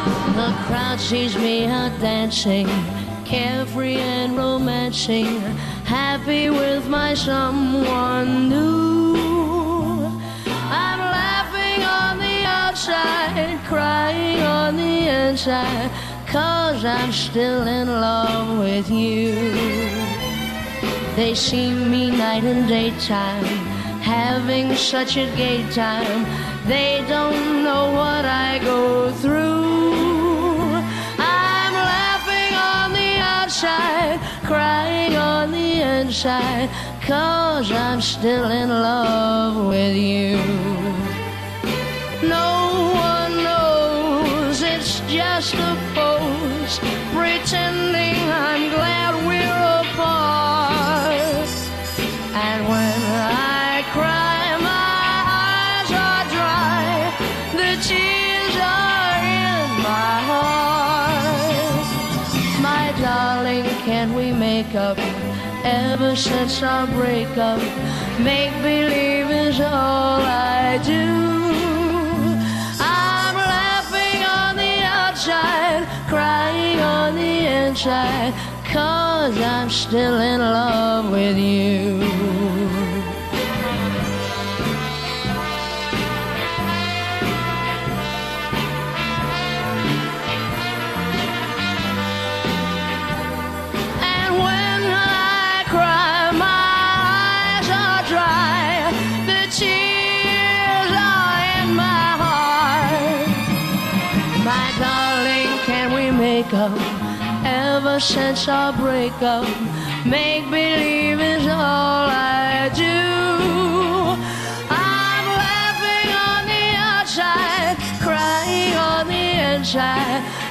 The crowd sees me out dancing, carefree and romancing, happy with my someone new. I'm laughing on the outside, crying on the inside, 'cause I'm still in love with you. They see me night and daytime, having such a gay time. They don't know what I go through. I'm laughing on the outside, crying on the inside, 'cause I'm still in love with you. No one knows, it's just a pose, pretending I'm glad we're apart. And when I cry, my eyes are dry, the tears are in my heart. My darling, can we make up? Ever since our breakup, make believe is all I do. I'm laughing on the outside, crying on the inside, 'cause I'm still in love with you. And when I cry, my eyes are dry, the tears are in my heart. My darling, can we make up? Ever since our breakup, make believe is all I do. I'm laughing on the outside, crying on the inside,